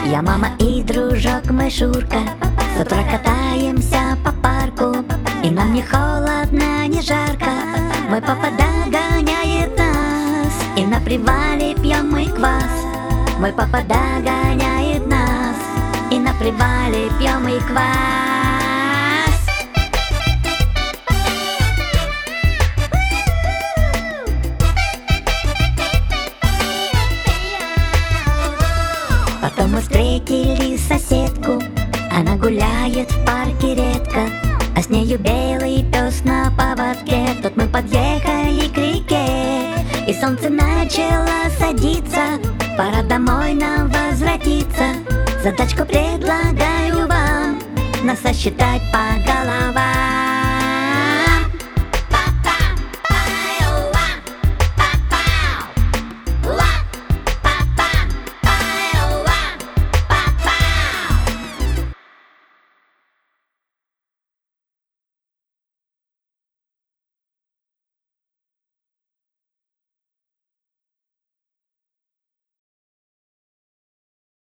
Я мама и дружок мой Шурка, с утра катаемся по парку, и нам не холодно, не жарко. Мой папа догоняет нас, и на привале пьем мы квас. Мой папа догоняет нас, и на привале пьем мы квас. Потом мы встретили соседку, она гуляет в парке редко, а с нею белый пес на поводке. Тут мы подъехали к реке, и солнце начало садиться, пора домой нам возвратиться. Задачку предлагаю вам, нас сосчитать по головам.